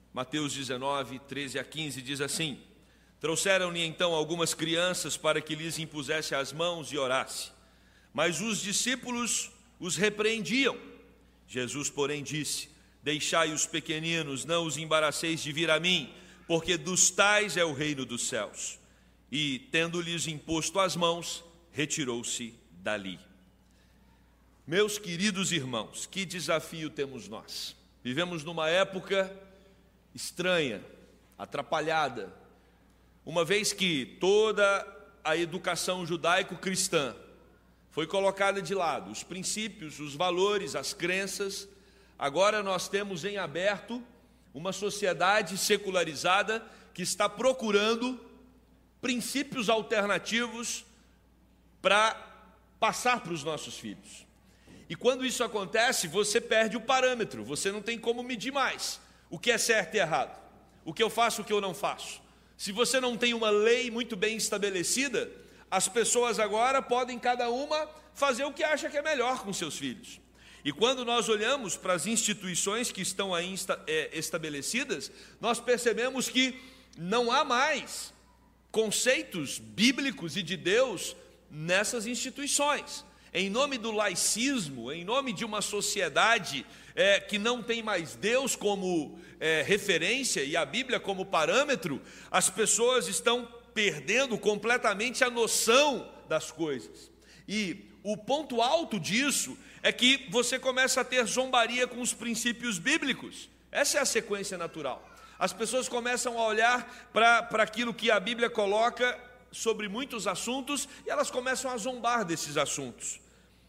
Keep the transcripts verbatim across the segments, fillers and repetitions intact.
Mateus dezenove, treze a quinze, diz assim: trouxeram-lhe então algumas crianças para que lhes impusesse as mãos e orasse. Mas os discípulos os repreendiam. Jesus, porém, disse: deixai os pequeninos, não os embaraceis de vir a mim, porque dos tais é o reino dos céus. E, tendo-lhes imposto as mãos, retirou-se dali. Meus queridos irmãos, que desafio temos nós? Vivemos numa época estranha, atrapalhada, uma vez que toda a educação judaico-cristã foi colocada de lado, os princípios, os valores, as crenças. Agora nós temos em aberto uma sociedade secularizada que está procurando princípios alternativos para passar para os nossos filhos. E quando isso acontece, você perde o parâmetro, você não tem como medir mais o que é certo e errado, o que eu faço, o que eu não faço. Se você não tem uma lei muito bem estabelecida, as pessoas agora podem cada uma fazer o que acha que é melhor com seus filhos. E quando nós olhamos para as instituições que estão aí estabelecidas, nós percebemos que não há mais conceitos bíblicos e de Deus nessas instituições. Em nome do laicismo, em nome de uma sociedade é, que não tem mais Deus como é, referência e a Bíblia como parâmetro, as pessoas estão perdendo completamente a noção das coisas. E o ponto alto disso é que você começa a ter zombaria com os princípios bíblicos. Essa é a sequência natural. As pessoas começam a olhar para aquilo que a Bíblia coloca sobre muitos assuntos e elas começam a zombar desses assuntos.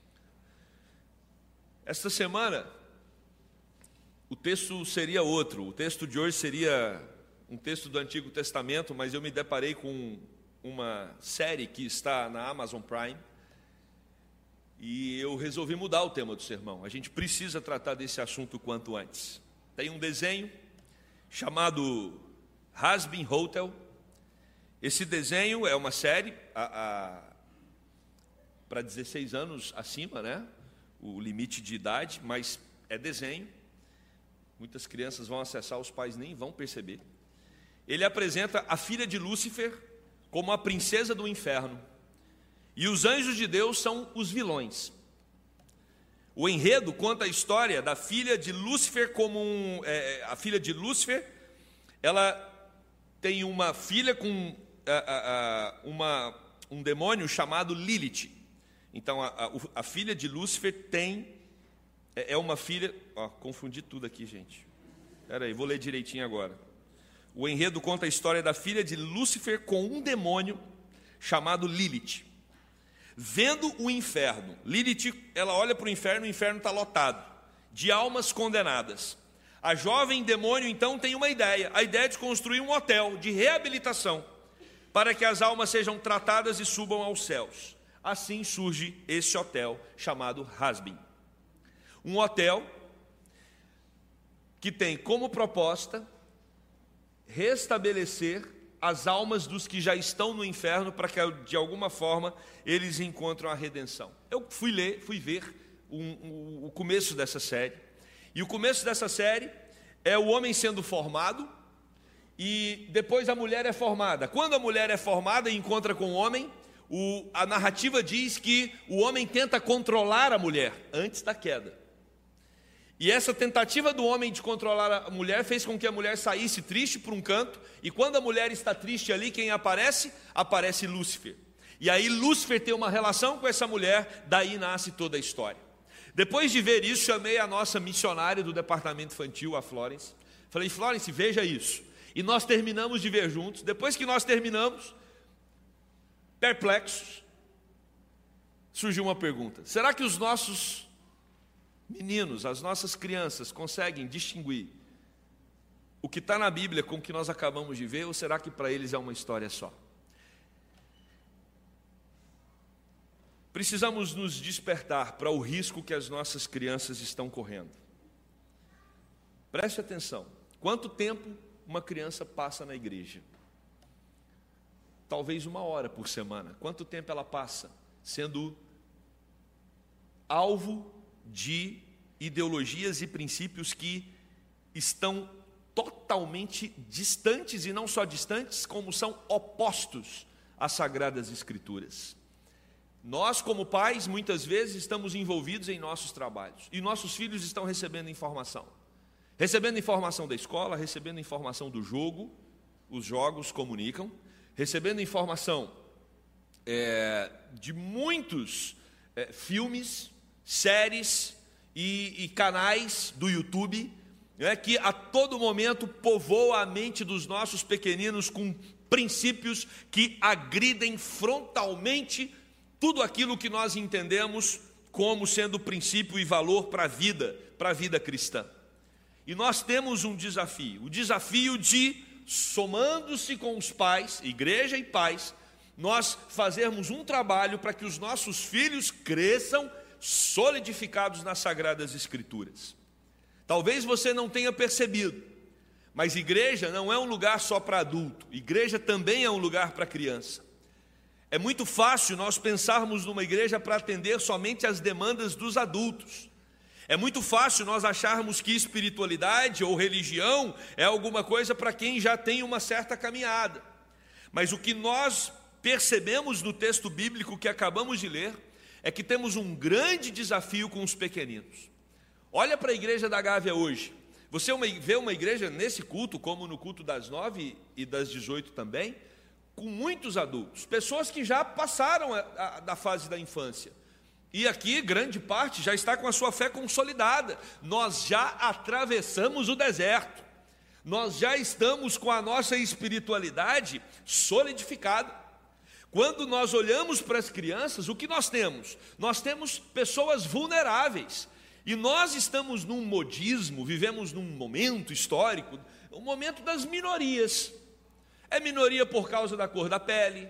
Esta semana, o texto seria outro. O texto de hoje seria um texto do Antigo Testamento, mas eu me deparei com uma série que está na Amazon Prime e eu resolvi mudar o tema do sermão. A gente precisa tratar desse assunto o quanto antes. Tem um desenho chamado Hazbin Hotel. Esse desenho é uma série para dezesseis anos acima, né? O limite de idade, mas é desenho. Muitas crianças vão acessar, os pais nem vão perceber. Ele apresenta a filha de Lúcifer como a princesa do inferno. E os anjos de Deus são os vilões. O enredo conta a história da filha de Lúcifer como um, é, a filha de Lúcifer, ela tem uma filha com a, a, a, uma, um demônio chamado Lilith. Então a, a, a filha de Lúcifer tem, é, é uma filha, ó, confundi tudo aqui, gente. Espera aí, vou ler direitinho agora. O enredo conta a história da filha de Lúcifer com um demônio chamado Lilith. Vendo o inferno, Lilith, ela olha para o inferno, o inferno está lotado de almas condenadas. A jovem demônio então tem uma ideia, a ideia de construir um hotel de reabilitação para que as almas sejam tratadas e subam aos céus. Assim surge esse hotel chamado Hazbin. Um hotel que tem como proposta restabelecer as almas dos que já estão no inferno para que de alguma forma eles encontrem a redenção. Eu fui ler, fui ver um, um, o começo dessa série. E o começo dessa série é o homem sendo formado e depois a mulher é formada. Quando a mulher é formada e encontra com o homem, o, a narrativa diz que o homem tenta controlar a mulher antes da queda. E essa tentativa do homem de controlar a mulher fez com que a mulher saísse triste por um canto, e quando a mulher está triste ali, quem aparece? Aparece Lúcifer. E aí Lúcifer tem uma relação com essa mulher, daí nasce toda a história. Depois de ver isso, chamei a nossa missionária do departamento infantil, a Florence. Falei, Florence, veja isso. E nós terminamos de ver juntos. Depois que nós terminamos, perplexos, surgiu uma pergunta. Será que os nossos meninos, as nossas crianças conseguem distinguir o que está na Bíblia com o que nós acabamos de ver, ou será que para eles é uma história só? Precisamos nos despertar para o risco que as nossas crianças estão correndo. Preste atenção. Quanto tempo uma criança passa na igreja? Talvez uma hora por semana. Quanto tempo ela passa sendo alvo de ideologias e princípios que estão totalmente distantes, e não só distantes, como são opostos às Sagradas Escrituras. Nós, como pais, muitas vezes estamos envolvidos em nossos trabalhos, e nossos filhos estão recebendo informação. Recebendo informação da escola, recebendo informação do jogo, os jogos comunicam, recebendo informação é, de muitos é, filmes, séries e, e canais do YouTube, é, que a todo momento povoa a mente dos nossos pequeninos com princípios que agridem frontalmente tudo aquilo que nós entendemos como sendo princípio e valor para a vida, para a vida cristã. E nós temos um desafio, o desafio de, somando-se com os pais, igreja e pais, nós fazermos um trabalho para que os nossos filhos cresçam solidificados nas Sagradas Escrituras. Talvez você não tenha percebido, mas igreja não é um lugar só para adulto, igreja também é um lugar para criança. É muito fácil nós pensarmos numa igreja para atender somente às demandas dos adultos. É muito fácil nós acharmos que espiritualidade ou religião é alguma coisa para quem já tem uma certa caminhada. Mas o que nós percebemos no texto bíblico que acabamos de ler é que temos um grande desafio com os pequeninos. Olha para a igreja da Gávea hoje. Você vê uma igreja nesse culto, como no culto das nove e das dezoito também, com muitos adultos, pessoas que já passaram a, a, da fase da infância. E aqui, grande parte, já está com a sua fé consolidada. Nós já atravessamos o deserto. Nós já estamos com a nossa espiritualidade solidificada. Quando nós olhamos para as crianças, o que nós temos? Nós temos pessoas vulneráveis. E nós estamos num modismo, vivemos num momento histórico, um momento das minorias. É minoria por causa da cor da pele,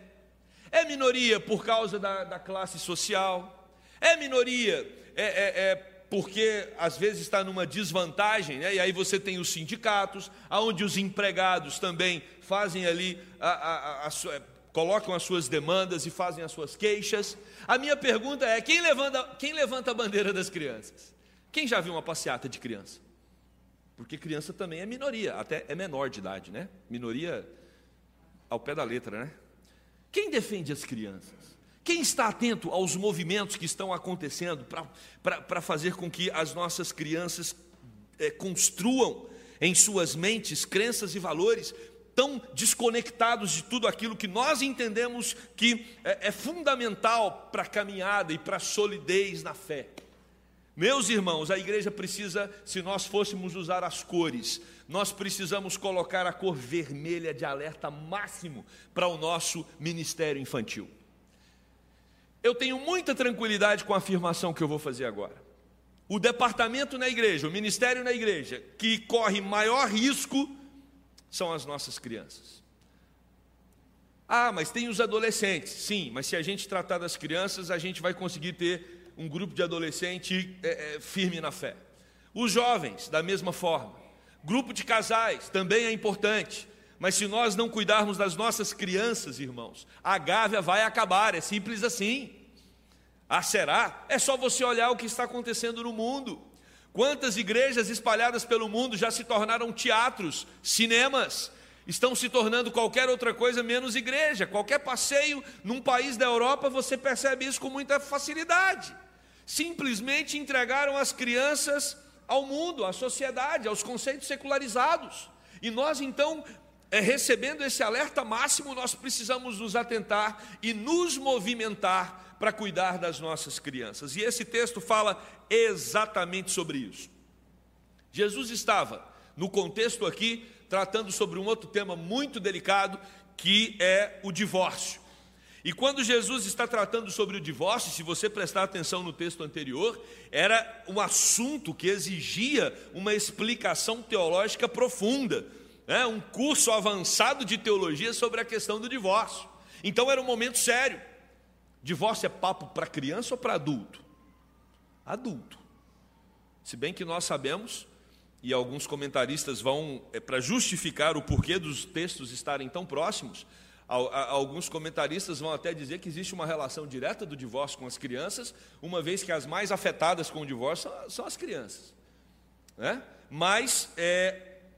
é minoria por causa da, da classe social, é minoria é, é, é porque às vezes está numa desvantagem, né? E aí você tem os sindicatos, onde os empregados também fazem ali, a, a, a, a sua, colocam as suas demandas e fazem as suas queixas. A minha pergunta é, quem levanta, quem levanta a bandeira das crianças? Quem já viu uma passeata de criança? Porque criança também é minoria, até é menor de idade, né? Minoria ao pé da letra, né? Quem defende as crianças? Quem está atento aos movimentos que estão acontecendo para fazer com que as nossas crianças é, construam em suas mentes crenças e valores tão desconectados de tudo aquilo que nós entendemos que é, é fundamental para a caminhada e para a solidez na fé? Meus irmãos, a igreja precisa, se nós fôssemos usar as cores, nós precisamos colocar a cor vermelha de alerta máximo para o nosso ministério infantil. Eu tenho muita tranquilidade com a afirmação que eu vou fazer agora. O departamento na igreja, o ministério na igreja, que corre maior risco, são as nossas crianças. Ah, mas tem os adolescentes. Sim, mas se a gente tratar das crianças, a gente vai conseguir ter um grupo de adolescente é, é, firme na fé. Os jovens, da mesma forma. Grupo de casais, também é importante. Mas se nós não cuidarmos das nossas crianças, irmãos, a Gávea vai acabar, é simples assim. Ah, será? É só você olhar o que está acontecendo no mundo. Quantas igrejas espalhadas pelo mundo já se tornaram teatros, cinemas, estão se tornando qualquer outra coisa menos igreja. Qualquer passeio num país da Europa, você percebe isso com muita facilidade. Simplesmente entregaram as crianças ao mundo, à sociedade, aos conceitos secularizados. E nós então, é, recebendo esse alerta máximo, nós precisamos nos atentar e nos movimentar para cuidar das nossas crianças. E esse texto fala exatamente sobre isso. Jesus estava, no contexto aqui, tratando sobre um outro tema muito delicado, que é o divórcio. E quando Jesus está tratando sobre o divórcio, se você prestar atenção no texto anterior, era um assunto que exigia uma explicação teológica profunda, né? Um curso avançado de teologia sobre a questão do divórcio. Então era um momento sério. Divórcio é papo para criança ou para adulto? Adulto. Se bem que nós sabemos, e alguns comentaristas vão, é, para justificar o porquê dos textos estarem tão próximos, alguns comentaristas vão até dizer que existe uma relação direta do divórcio com as crianças, uma vez que as mais afetadas com o divórcio são as crianças, né? Mas é,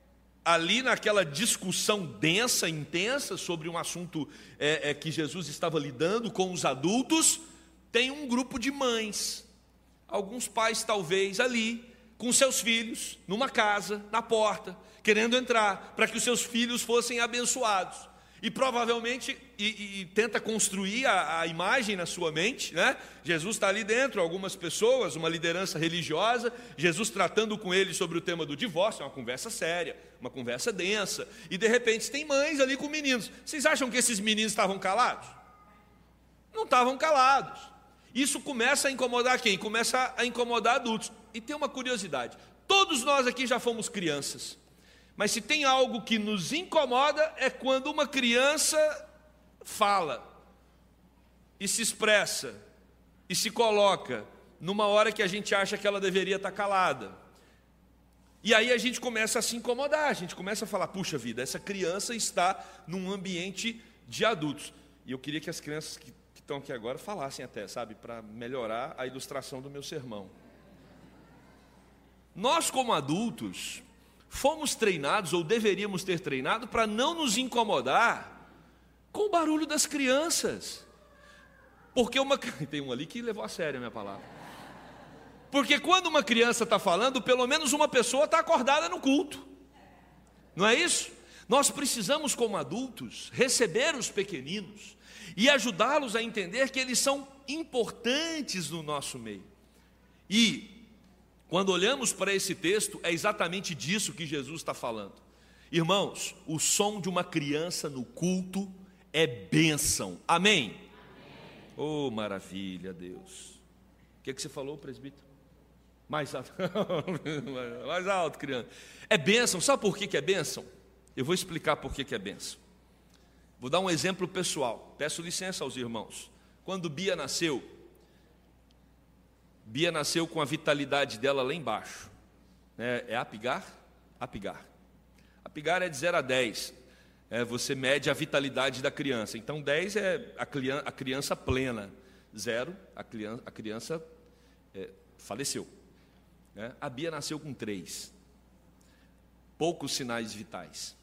ali naquela discussão densa, intensa, sobre um assunto é, é, que Jesus estava lidando com os adultos, tem um grupo de mães, alguns pais talvez ali, com seus filhos, numa casa, na porta, querendo entrar, para que os seus filhos fossem abençoados. E provavelmente, e, e, e tenta construir a, a imagem na sua mente, né? Jesus está ali dentro, algumas pessoas, uma liderança religiosa, Jesus tratando com eles sobre o tema do divórcio, é uma conversa séria, uma conversa densa, e de repente tem mães ali com meninos. Vocês acham que esses meninos estavam calados? Não estavam calados. Isso começa a incomodar quem? Começa a incomodar adultos. E tem uma curiosidade, todos nós aqui já fomos crianças. Mas se tem algo que nos incomoda é quando uma criança fala e se expressa e se coloca numa hora que a gente acha que ela deveria estar calada. E aí a gente começa a se incomodar, a gente começa a falar, puxa vida, essa criança está num ambiente de adultos. E eu queria que as crianças que, que estão aqui agora falassem até, sabe, para melhorar a ilustração do meu sermão. Nós como adultos fomos treinados, ou deveríamos ter treinado, para não nos incomodar com o barulho das crianças. Porque uma... Tem um ali que levou a sério a minha palavra. Porque quando uma criança está falando, pelo menos uma pessoa está acordada no culto. Não é isso? Nós precisamos, como adultos, receber os pequeninos e ajudá-los a entender que eles são importantes no nosso meio. E quando olhamos para esse texto, é exatamente disso que Jesus está falando. Irmãos, o som de uma criança no culto é bênção. Amém? Amém. Oh, maravilha, Deus. O que, é que você falou, presbítero? Mais alto. Mais alto, criança. É bênção. Sabe por que, que é bênção? Eu vou explicar por que, que é bênção. Vou dar um exemplo pessoal. Peço licença aos irmãos. Quando Bia nasceu, Bia nasceu com a vitalidade dela lá embaixo. É, é apigar? Apigar. Apigar é de zero a dez. É, você mede a vitalidade da criança. Então, dez é a criança, a criança plena. Zero, a criança, a criança é, faleceu. É, a Bia nasceu com três. Poucos sinais vitais.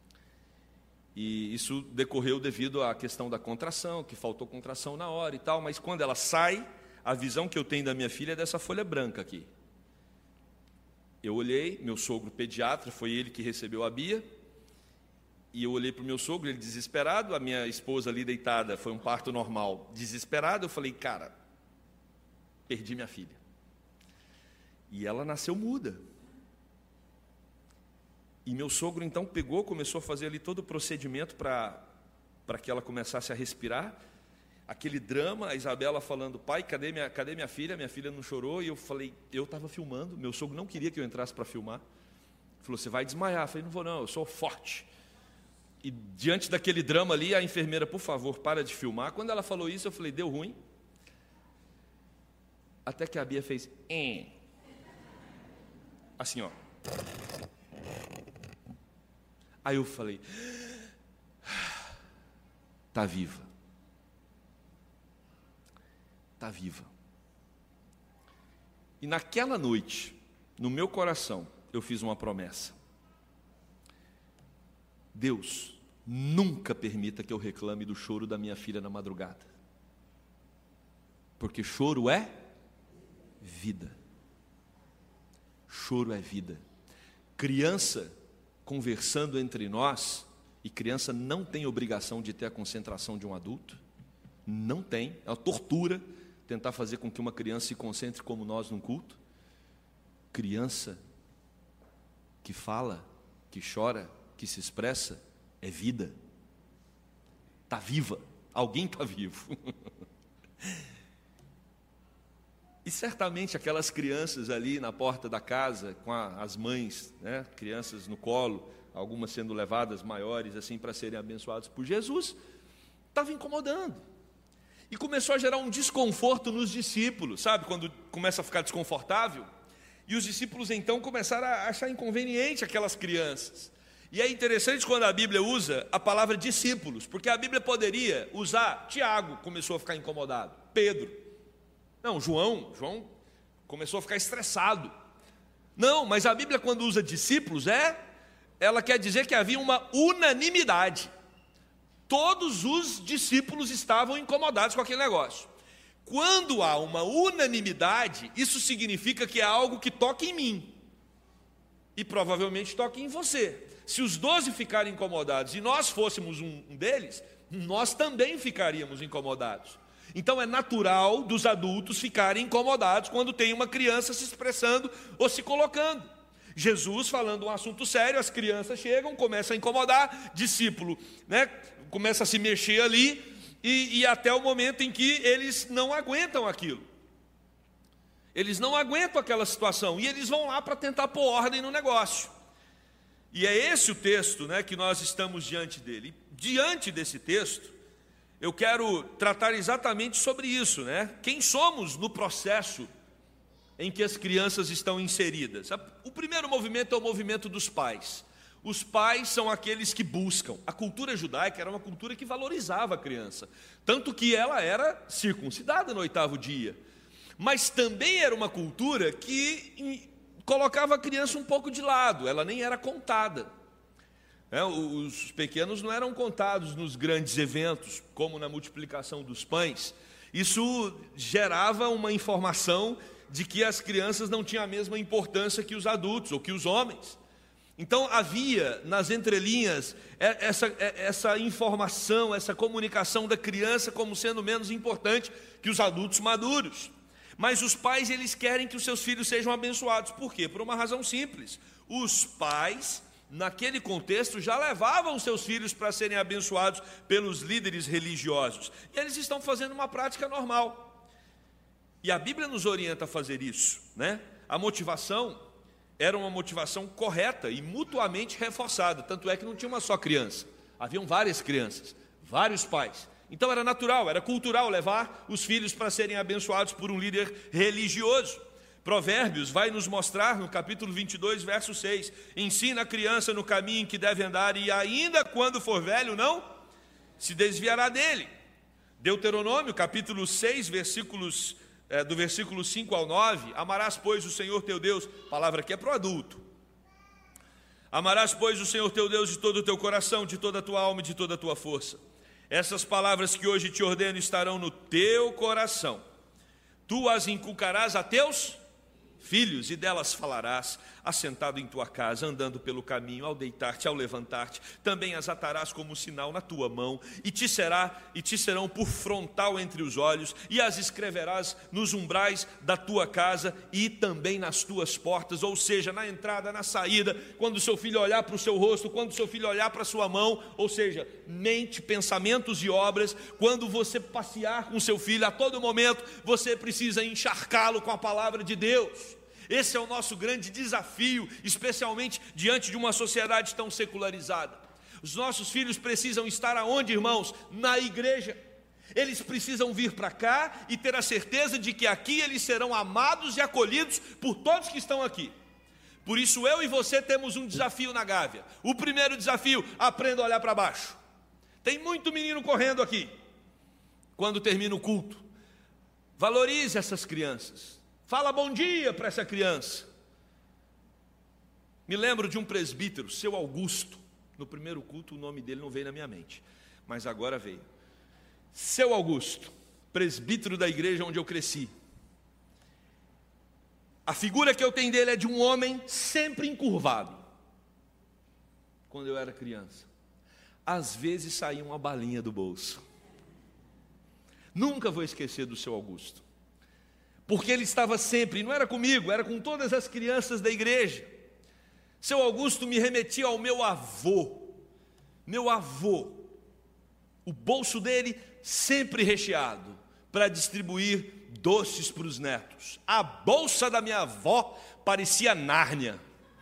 E isso decorreu devido à questão da contração, que faltou contração na hora e tal. Mas quando ela sai... A visão que eu tenho da minha filha é dessa folha branca aqui. Eu olhei, meu sogro pediatra, foi ele que recebeu a Bia, e eu olhei para o meu sogro, ele desesperado, a minha esposa ali deitada, foi um parto normal, desesperado, eu falei, cara, perdi minha filha. E ela nasceu muda. E meu sogro então pegou, começou a fazer ali todo o procedimento para para que ela começasse a respirar. Aquele drama, a Isabela falando, pai, cadê minha, cadê minha filha? Minha filha não chorou. E eu falei, eu estava filmando, meu sogro não queria que eu entrasse para filmar. Ele falou, você vai desmaiar. Eu falei, não vou não, eu sou forte. E diante daquele drama ali, a enfermeira, por favor, para de filmar. Quando ela falou isso, eu falei, deu ruim. Até que a Bia fez, eh. Assim, ó. Aí eu falei, está viva. Está viva. E naquela noite, no meu coração, eu fiz uma promessa. Deus, nunca permita que eu reclame do choro da minha filha na madrugada. Porque choro é vida. Choro é vida. Criança conversando entre nós, e criança não tem obrigação de ter a concentração de um adulto. Não tem, é uma tortura tentar fazer com que uma criança se concentre como nós num culto. Criança que fala, que chora, que se expressa, é vida. Está viva, alguém está vivo. E certamente aquelas crianças ali na porta da casa, com a, as mães, né, crianças no colo, algumas sendo levadas maiores assim para serem abençoadas por Jesus, estava incomodando. E começou a gerar um desconforto nos discípulos, sabe? Quando começa a ficar desconfortável. E os discípulos então começaram a achar inconveniente aquelas crianças. E é interessante quando a Bíblia usa a palavra discípulos, porque a Bíblia poderia usar, Tiago começou a ficar incomodado, Pedro, não, João, João começou a ficar estressado. Não, mas a Bíblia quando usa discípulos é, ela quer dizer que havia uma unanimidade. Todos os discípulos estavam incomodados com aquele negócio. Quando há uma unanimidade, isso significa que é algo que toca em mim. E provavelmente toca em você. Se os doze ficarem incomodados e nós fôssemos um deles, nós também ficaríamos incomodados. Então é natural dos adultos ficarem incomodados quando tem uma criança se expressando ou se colocando. Jesus falando um assunto sério, as crianças chegam, começam a incomodar, discípulo, né, começa a se mexer ali, e, e até o momento em que eles não aguentam aquilo. Eles não aguentam aquela situação, e eles vão lá para tentar pôr ordem no negócio. E é esse o texto, né, que nós estamos diante dele. Diante desse texto, eu quero tratar exatamente sobre isso, né? Quem somos no processo em que as crianças estão inseridas? O primeiro movimento é o movimento dos pais. Os pais são aqueles que buscam. A cultura judaica era uma cultura que valorizava a criança, tanto que ela era circuncidada no oitavo dia. Mas também era uma cultura que colocava a criança um pouco de lado, ela nem era contada. É, os pequenos não eram contados nos grandes eventos, como na multiplicação dos pães. Isso gerava uma informação de que as crianças não tinham a mesma importância que os adultos ou que os homens. Então havia nas entrelinhas essa, essa informação, essa comunicação da criança como sendo menos importante que os adultos maduros. Mas os pais, eles querem que os seus filhos sejam abençoados. Por quê? Por uma razão simples. Os pais, naquele contexto, já levavam seus filhos para serem abençoados pelos líderes religiosos. E eles estão fazendo uma prática normal. E a Bíblia nos orienta a fazer isso, né? A motivação era uma motivação correta e mutuamente reforçada. Tanto é que não tinha uma só criança. Haviam várias crianças, vários pais. Então era natural, era cultural levar os filhos para serem abençoados por um líder religioso. Provérbios vai nos mostrar no capítulo vinte e dois, verso seis, ensina a criança no caminho em que deve andar e ainda quando for velho não se desviará dele. Deuteronômio, capítulo seis, versículos, é, do versículo cinco ao nove, amarás, pois, o Senhor teu Deus, palavra que é para o adulto. Amarás, pois, o Senhor teu Deus de todo o teu coração, de toda a tua alma e de toda a tua força. Essas palavras que hoje te ordeno estarão no teu coração. Tu as inculcarás a teus filhos, e delas falarás, assentado em tua casa, andando pelo caminho, ao deitar-te, ao levantar-te. Também as atarás como sinal na tua mão, e te será e te serão por frontal entre os olhos, e as escreverás nos umbrais da tua casa e também nas tuas portas, ou seja, na entrada, na saída, quando o seu filho olhar para o seu rosto, quando o seu filho olhar para a sua mão, ou seja, mente, pensamentos e obras. Quando você passear com o seu filho, a todo momento você precisa encharcá-lo com a palavra de Deus. Esse é o nosso grande desafio, especialmente diante de uma sociedade tão secularizada. Os nossos filhos precisam estar aonde, irmãos? Na igreja. Eles precisam vir para cá e ter a certeza de que aqui eles serão amados e acolhidos por todos que estão aqui. Por isso eu e você temos um desafio na Gávea. O primeiro desafio, aprenda a olhar para baixo. Tem muito menino correndo aqui. Quando termina o culto, valorize essas crianças. Fala bom dia para essa criança. Me lembro de um presbítero, seu Augusto. No primeiro culto o nome dele não veio na minha mente, mas agora veio. Seu Augusto, presbítero da igreja onde eu cresci. A figura que eu tenho dele é de um homem sempre encurvado. Quando eu era criança, às vezes saía uma balinha do bolso. Nunca vou esquecer do seu Augusto. Porque ele estava sempre, não era comigo, era com todas as crianças da igreja. Seu Augusto me remetia ao meu avô. Meu avô, o bolso dele sempre recheado, para distribuir doces para os netos. A bolsa da minha avó parecia Nárnia.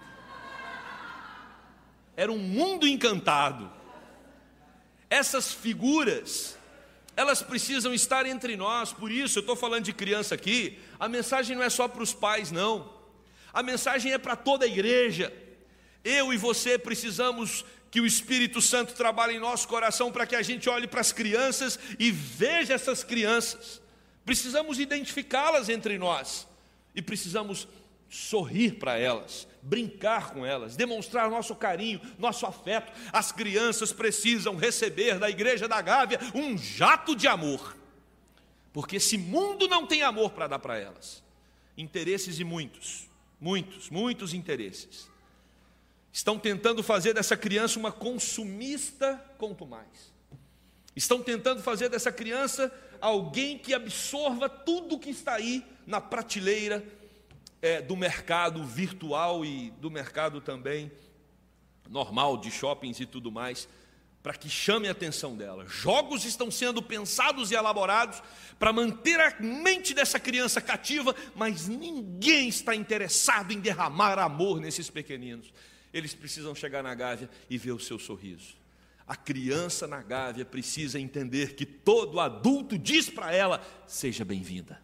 Era um mundo encantado. Essas figuras, elas precisam estar entre nós. Por isso, eu estou falando de criança aqui. A mensagem não é só para os pais, não. A mensagem é para toda a igreja. Eu e você precisamos que o Espírito Santo trabalhe em nosso coração para que a gente olhe para as crianças e veja essas crianças. Precisamos identificá-las entre nós. E precisamos sorrir para elas, brincar com elas, demonstrar nosso carinho, nosso afeto. As crianças precisam receber da igreja da Gávea um jato de amor, porque esse mundo não tem amor para dar para elas. Interesses e muitos, muitos, muitos interesses. Estão tentando fazer dessa criança uma consumista quanto mais. Estão tentando fazer dessa criança alguém que absorva tudo que está aí na prateleira é, do mercado virtual e do mercado também normal, de shoppings e tudo mais, para que chame a atenção dela. Jogos estão sendo pensados e elaborados para manter a mente dessa criança cativa, mas ninguém está interessado em derramar amor nesses pequeninos. Eles precisam chegar na Gávea e ver o seu sorriso. A criança na Gávea precisa entender que todo adulto diz para ela: seja bem-vinda.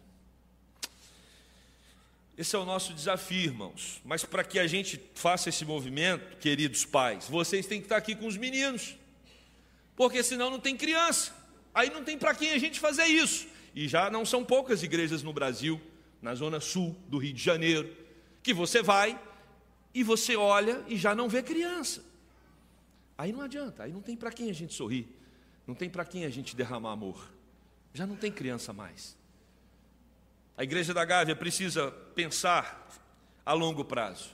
Esse é o nosso desafio, irmãos. Mas para que a gente faça esse movimento, queridos pais, vocês têm que estar aqui com os meninos, porque senão não tem criança. Aí não tem para quem a gente fazer isso. E já não são poucas igrejas no Brasil, na zona sul do Rio de Janeiro, que você vai e você olha e já não vê criança. Aí não adianta, aí não tem para quem a gente sorrir, não tem para quem a gente derramar amor. Já não tem criança mais. A igreja da Gávea precisa pensar a longo prazo.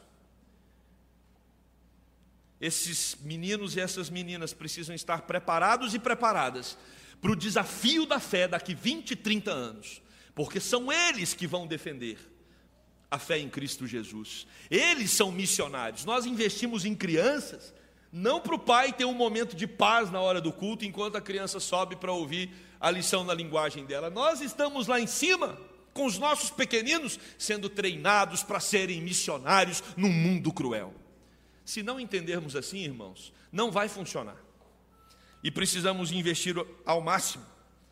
Esses meninos e essas meninas precisam estar preparados e preparadas para o desafio da fé daqui vinte, trinta anos, porque são eles que vão defender a fé em Cristo Jesus. Eles são missionários. Nós investimos em crianças, não para o pai ter um momento de paz na hora do culto, enquanto a criança sobe para ouvir a lição na linguagem dela. Nós estamos lá em cima, com os nossos pequeninos, sendo treinados para serem missionários num mundo cruel. Se não entendermos assim, irmãos, não vai funcionar. E precisamos investir ao máximo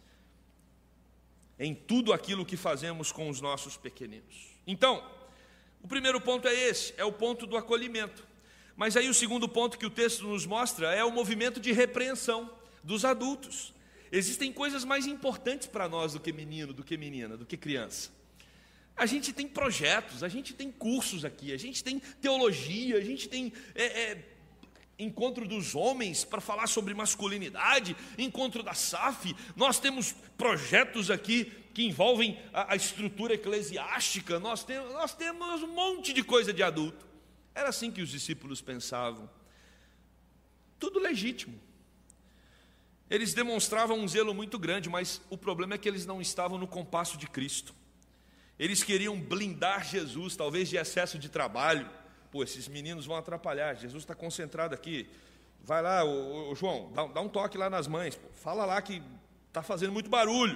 em tudo aquilo que fazemos com os nossos pequeninos. Então, o primeiro ponto é esse, é o ponto do acolhimento. Mas aí o segundo ponto que o texto nos mostra é o movimento de repreensão dos adultos. Existem coisas mais importantes para nós do que menino, do que menina, do que criança. A gente tem projetos, a gente tem cursos aqui, a gente tem teologia, a gente tem é, é, encontro dos homens para falar sobre masculinidade, encontro da S A F, nós temos projetos aqui que envolvem a, a estrutura eclesiástica, nós temos, nós temos um monte de coisa de adulto. Era assim que os discípulos pensavam. Tudo legítimo. Eles demonstravam um zelo muito grande, mas o problema é que eles não estavam no compasso de Cristo. Eles queriam blindar Jesus, talvez de excesso de trabalho. Pô, esses meninos vão atrapalhar, Jesus está concentrado aqui. Vai lá, ô, ô, João, dá, dá um toque lá nas mães. Pô, fala lá que está fazendo muito barulho.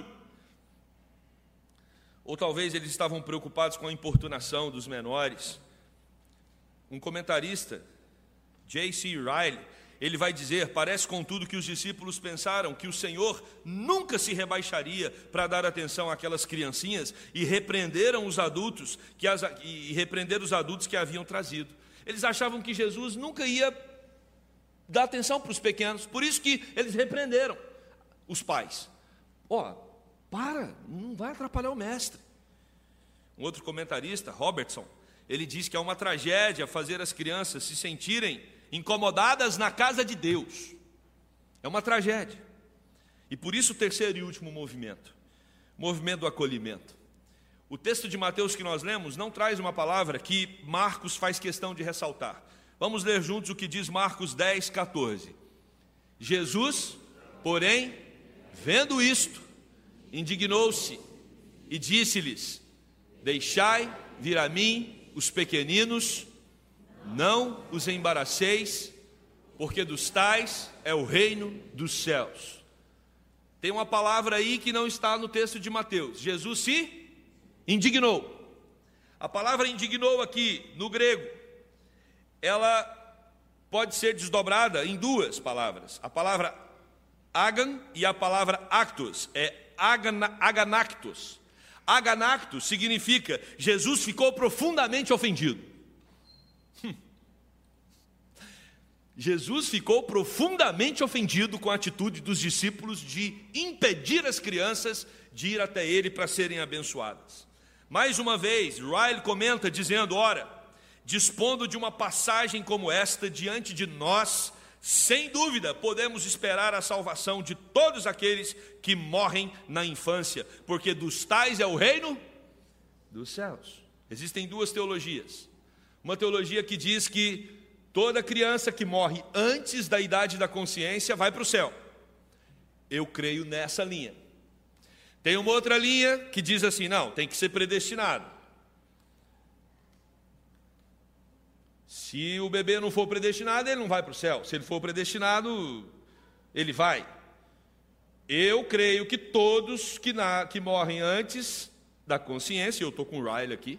Ou talvez eles estavam preocupados com a importunação dos menores. Um comentarista, J C Ryle, ele vai dizer: parece contudo que os discípulos pensaram que o Senhor nunca se rebaixaria para dar atenção àquelas criancinhas e repreenderam os adultos que as, e repreender os adultos que haviam trazido. Eles achavam que Jesus nunca ia dar atenção para os pequenos, por isso que eles repreenderam os pais. Ó, oh, para, não vai atrapalhar o mestre. Um outro comentarista, Robertson, ele diz que é uma tragédia fazer as crianças se sentirem incomodadas na casa de Deus. É uma tragédia. E por isso o terceiro e último movimento, movimento do acolhimento. O texto de Mateus que nós lemos não traz uma palavra que Marcos faz questão de ressaltar. Vamos ler juntos o que diz Marcos dez, quatorze. Jesus, porém, vendo isto, indignou-se e disse-lhes: deixai vir a mim os pequeninos, não os embaraceis, porque dos tais é o reino dos céus. Tem uma palavra aí que não está no texto de Mateus. Jesus se indignou. A palavra indignou aqui, no grego, ela pode ser desdobrada em duas palavras. A palavra agan e a palavra actos. É aganactos. Aganactos significa Jesus ficou profundamente ofendido. Jesus ficou profundamente ofendido com a atitude dos discípulos de impedir as crianças de ir até ele para serem abençoadas. Mais uma vez, Riley comenta dizendo: ora, dispondo de uma passagem como esta diante de nós, sem dúvida podemos esperar a salvação de todos aqueles que morrem na infância, porque dos tais é o reino dos céus. Existem duas teologias. Uma teologia que diz que toda criança que morre antes da idade da consciência vai para o céu. Eu creio nessa linha. Tem uma outra linha que diz assim: não, tem que ser predestinado. Se o bebê não for predestinado, ele não vai para o céu. Se ele for predestinado, ele vai. Eu creio que todos que, na, que morrem antes da consciência, eu estou com o Riley aqui,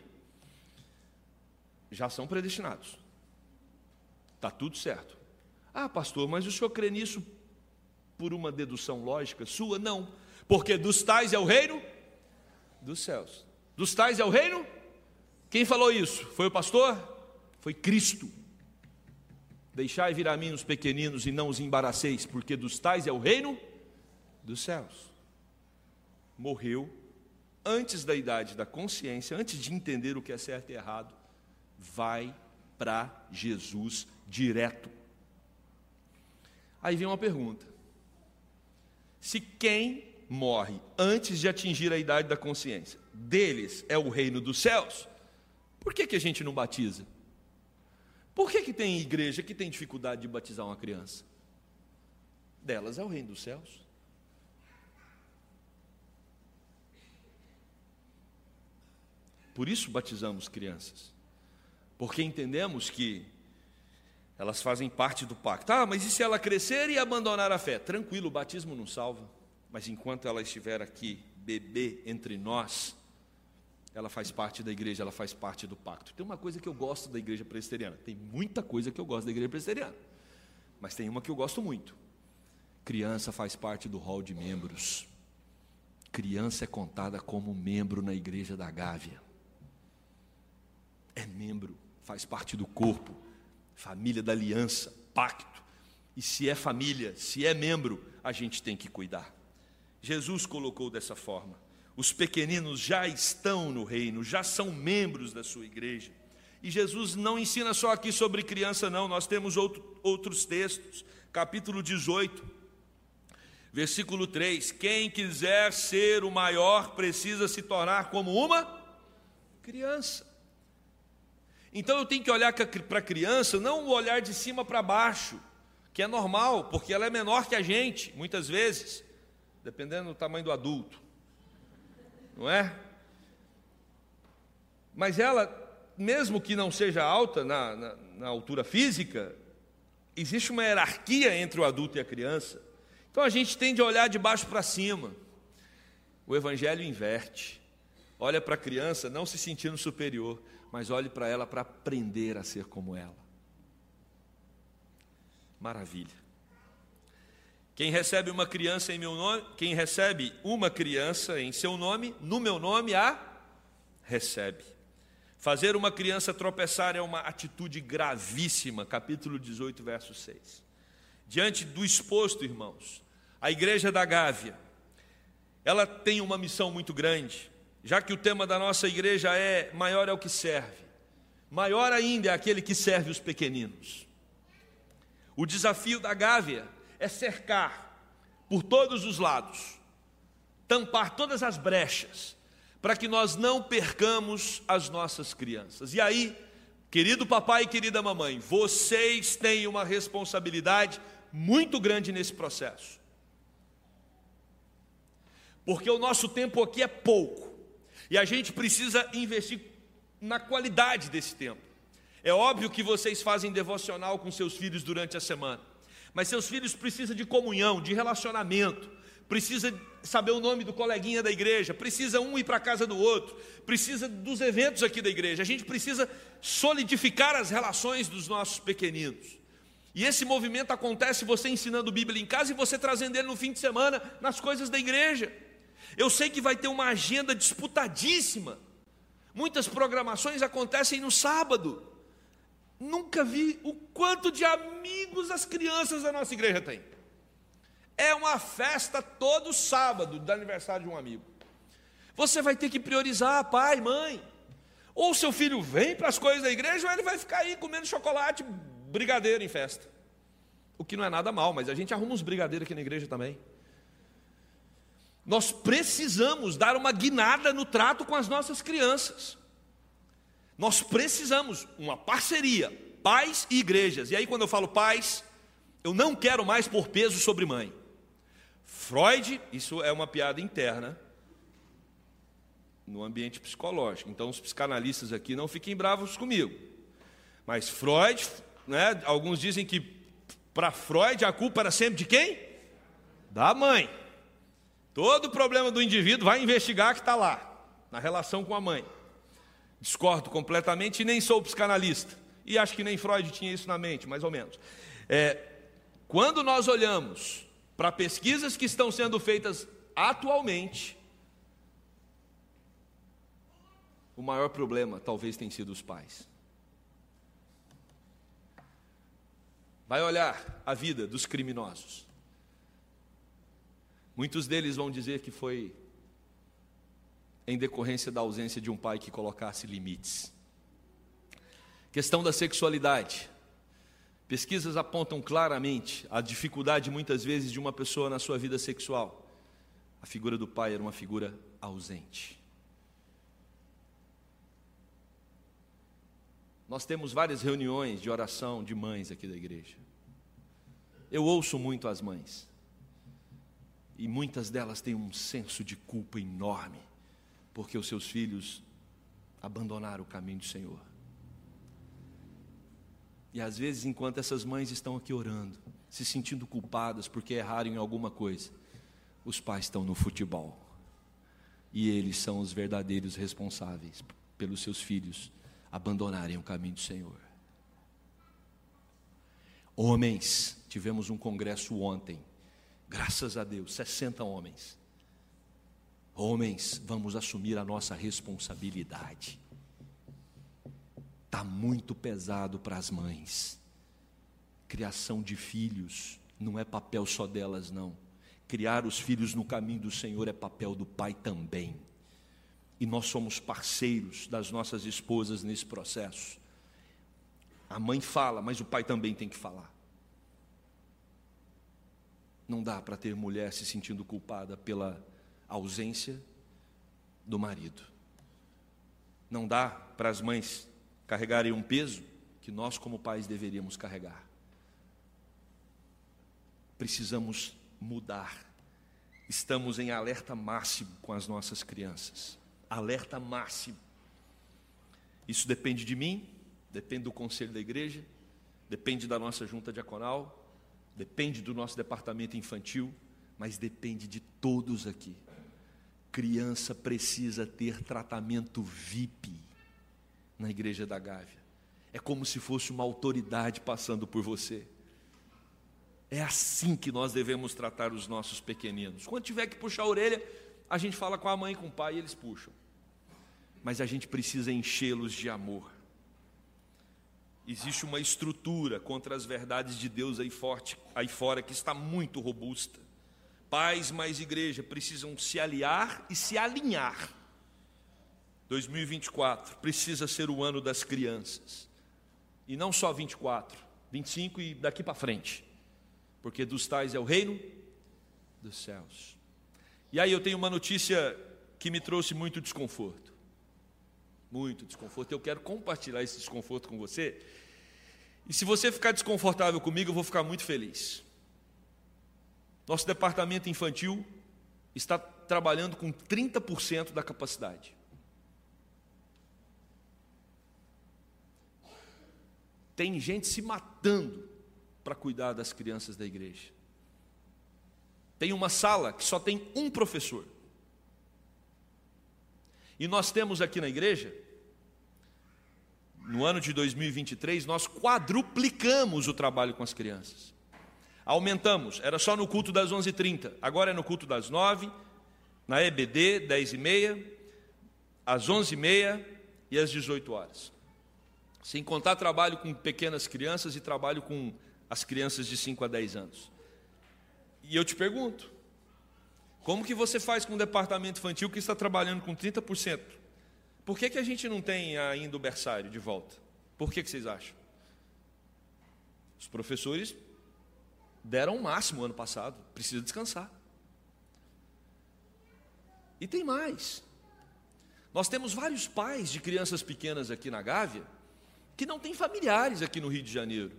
já são predestinados. Está tudo certo. Ah, pastor, mas o senhor crê nisso por uma dedução lógica sua? Não, porque dos tais é o reino dos céus. Dos tais é o reino? Quem falou isso? Foi o pastor? Foi Cristo. Deixai vir a mim os pequeninos e não os embaraceis, porque dos tais é o reino dos céus. Morreu antes da idade da consciência, antes de entender o que é certo e errado, vai para Jesus direto. Aí vem uma pergunta: se quem morre antes de atingir a idade da consciência deles é o reino dos céus, por que que a gente não batiza? Por que que tem igreja que tem dificuldade de batizar uma criança? Delas é o reino dos céus. Por isso batizamos crianças, porque entendemos que elas fazem parte do pacto. Ah, mas e se ela crescer e abandonar a fé? Tranquilo, o batismo não salva, mas enquanto ela estiver aqui, bebê entre nós, ela faz parte da igreja, ela faz parte do pacto. Tem uma coisa que eu gosto da igreja presbiteriana, tem muita coisa que eu gosto da igreja presbiteriana, mas tem uma que eu gosto muito: criança faz parte do hall de membros. Criança é contada como membro na igreja da Gávea. É membro, faz parte do corpo, família da aliança, pacto. E se é família, se é membro, a gente tem que cuidar. Jesus colocou dessa forma: os pequeninos já estão no reino, já são membros da sua igreja. E Jesus não ensina só aqui sobre criança, não. Nós temos outro, outros textos. Capítulo dezoito, versículo três: quem quiser ser o maior precisa se tornar como uma criança. Então eu tenho que olhar para a criança, não o olhar de cima para baixo, que é normal, porque ela é menor que a gente, muitas vezes, dependendo do tamanho do adulto, não é? Mas ela, mesmo que não seja alta na, na, na altura física, existe uma hierarquia entre o adulto e a criança. Então a gente tende a olhar de baixo para cima. O Evangelho inverte. Olha para a criança não se sentindo superior, mas olhe para ela para aprender a ser como ela. Maravilha. Quem recebe uma criança em meu nome, quem recebe uma criança em seu nome, no meu nome a recebe. Fazer uma criança tropeçar é uma atitude gravíssima. Capítulo dezoito, verso seis. Diante do exposto, irmãos, a igreja da Gávea, ela tem uma missão muito grande. Já que o tema da nossa igreja é maior é o que serve, maior ainda é aquele que serve os pequeninos. O desafio da Gávea é cercar por todos os lados, tampar todas as brechas, para que nós não percamos as nossas crianças. E aí, querido papai e querida mamãe, vocês têm uma responsabilidade muito grande nesse processo, porque o nosso tempo aqui é pouco. E a gente precisa investir na qualidade desse tempo. É óbvio que vocês fazem devocional com seus filhos durante a semana, mas seus filhos precisam de comunhão, de relacionamento, precisa saber o nome do coleguinha da igreja, precisa um ir para a casa do outro, precisa dos eventos aqui da igreja. A gente precisa solidificar as relações dos nossos pequeninos. E esse movimento acontece você ensinando Bíblia em casa e você trazendo ele no fim de semana nas coisas da igreja. Eu sei que vai ter uma agenda disputadíssima. Muitas programações acontecem no sábado. Nunca vi o quanto de amigos as crianças da nossa igreja têm. É uma festa todo sábado do aniversário de um amigo. Você vai ter que priorizar pai, mãe. Ou seu filho vem para as coisas da igreja, ou ele vai ficar aí comendo chocolate, brigadeiro em festa. O que não é nada mal, mas a gente arruma uns brigadeiros aqui na igreja também. Nós precisamos dar uma guinada no trato com as nossas crianças. Nós precisamos uma parceria, pais e igrejas. E aí quando eu falo pais, eu não quero mais pôr peso sobre mãe. Freud, isso é uma piada interna, no ambiente psicológico. Então os psicanalistas aqui não fiquem bravos comigo. Mas Freud, né, alguns dizem que para Freud a culpa era sempre de quem? Da mãe. Todo problema do indivíduo vai investigar que está lá, na relação com a mãe. Discordo completamente e nem sou psicanalista. E acho que nem Freud tinha isso na mente, mais ou menos. É, quando nós olhamos para pesquisas que estão sendo feitas atualmente, o maior problema talvez tenha sido os pais. Vai olhar a vida dos criminosos. Muitos deles vão dizer que foi em decorrência da ausência de um pai que colocasse limites. Questão da sexualidade. Pesquisas apontam claramente a dificuldade, muitas vezes, de uma pessoa na sua vida sexual. A figura do pai era uma figura ausente. Nós temos várias reuniões de oração de mães aqui da igreja. Eu ouço muito as mães. E muitas delas têm um senso de culpa enorme, porque os seus filhos abandonaram o caminho do Senhor. E às vezes, enquanto essas mães estão aqui orando, se sentindo culpadas porque erraram em alguma coisa, os pais estão no futebol. E eles são os verdadeiros responsáveis pelos seus filhos abandonarem o caminho do Senhor. Homens, tivemos um congresso ontem, graças a Deus, sessenta homens. Homens, vamos assumir a nossa responsabilidade. Está muito pesado para as mães. Criação de filhos não é papel só delas, não. Criar os filhos no caminho do Senhor é papel do pai também. E nós somos parceiros das nossas esposas nesse processo. A mãe fala, mas o pai também tem que falar. Não dá para ter mulher se sentindo culpada pela ausência do marido. Não dá para as mães carregarem um peso que nós como pais deveríamos carregar. Precisamos mudar. Estamos em alerta máximo com as nossas crianças. Alerta máximo. Isso depende de mim, depende do conselho da igreja, depende da nossa junta diaconal, depende do nosso departamento infantil, mas depende de todos aqui. Criança precisa ter tratamento V I P na igreja da Gávea. É como se fosse uma autoridade passando por você. É assim que nós devemos tratar os nossos pequeninos. Quando tiver que puxar a orelha, a gente fala com a mãe e com o pai e eles puxam. Mas a gente precisa enchê-los de amor. Existe uma estrutura contra as verdades de Deus aí, forte, aí fora que está muito robusta. Pais mais igreja precisam se aliar e se alinhar. dois mil e vinte e quatro precisa ser o ano das crianças. E não só vinte e quatro, vinte e cinco e daqui para frente. Porque dos tais é o reino dos céus. E aí eu tenho uma notícia que me trouxe muito desconforto. Muito desconforto. Eu quero compartilhar esse desconforto com você. E se você ficar desconfortável comigo, eu vou ficar muito feliz. Nosso departamento infantil está trabalhando com trinta por cento da capacidade. Tem gente se matando para cuidar das crianças da igreja. Tem uma sala que só tem um professor. E nós temos aqui na igreja, no ano de dois mil e vinte e três, nós quadruplicamos o trabalho com as crianças. Aumentamos, era só no culto das onze e trinta, agora é no culto das nove, na E B D, dez e meia, às onze e meia e às dezoito horas. Sem contar trabalho com pequenas crianças e trabalho com as crianças de cinco a dez anos. E eu te pergunto, Como que você faz com um departamento infantil que está trabalhando com trinta por cento? Por que que a gente não tem ainda o berçário de volta? Por que que vocês acham? Os professores deram o máximo ano passado, precisa descansar. E tem mais. Nós temos vários pais de crianças pequenas aqui na Gávea que não têm familiares aqui no Rio de Janeiro.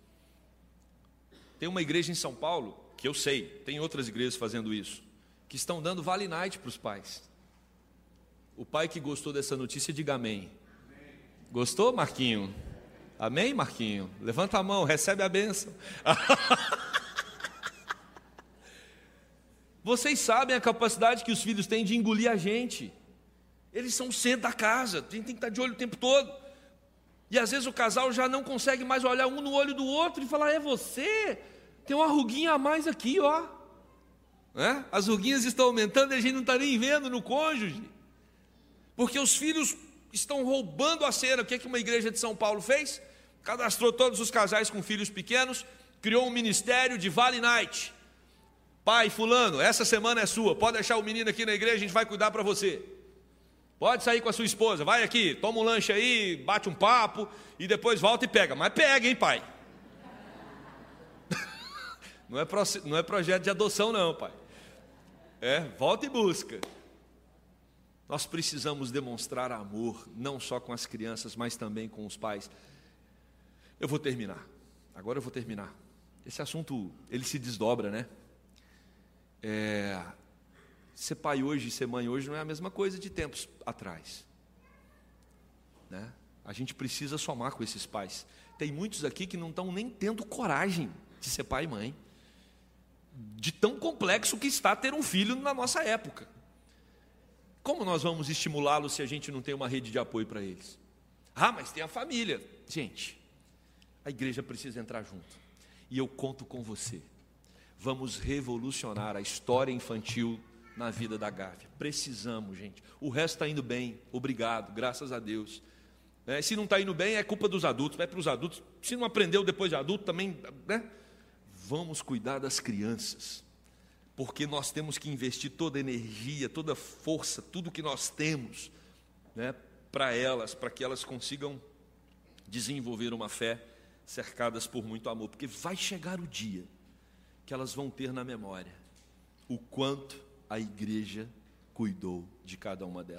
Tem uma igreja em São Paulo, que eu sei, tem outras igrejas fazendo isso, que estão dando Vale Night para os pais. O pai que gostou dessa notícia, diga amém. Gostou, Marquinho? Amém, Marquinho? Levanta a mão, recebe a bênção. Vocês sabem a capacidade que os filhos têm de engolir a gente. Eles são o centro da casa, a gente tem que estar de olho o tempo todo. E às vezes o casal já não consegue mais olhar um no olho do outro e falar: é você? Tem uma ruguinha a mais aqui, ó. É? As ruguinhas estão aumentando e a gente não está nem vendo no cônjuge. Porque os filhos estão roubando a cena. O que é que uma igreja de São Paulo fez? Cadastrou todos os casais com filhos pequenos, criou um ministério de Vale Night. Pai, fulano, essa semana é sua, pode deixar o menino aqui na igreja, a gente vai cuidar para você. Pode sair com a sua esposa, vai aqui, toma um lanche aí, bate um papo, e depois volta e pega. Mas pega, hein, pai? Não é, pro, não é projeto de adoção não, pai. É, volta e busca. Nós precisamos demonstrar amor, não só com as crianças, mas também com os pais. Eu vou terminar, agora eu vou terminar. Esse assunto, ele se desdobra, né? É, ser pai hoje e ser mãe hoje não é a mesma coisa de tempos atrás, né? A gente precisa somar com esses pais. Tem muitos aqui que não estão nem tendo coragem de ser pai e mãe, de tão complexo que está ter um filho na nossa época. Como nós vamos estimulá-los se a gente não tem uma rede de apoio para eles? Ah, mas tem a família. Gente, a igreja precisa entrar junto. E eu conto com você. Vamos revolucionar a história infantil na vida da Gávea. Precisamos, gente. O resto está indo bem. Obrigado, graças a Deus. É, se não está indo bem, é culpa dos adultos. É para os adultos. Se não aprendeu depois de adulto, também, né? Vamos cuidar das crianças. Porque nós temos que investir toda a energia, toda a força, tudo que nós temos, né, para elas, para que elas consigam desenvolver uma fé cercadas por muito amor. Porque vai chegar o dia que elas vão ter na memória o quanto a igreja cuidou de cada uma delas.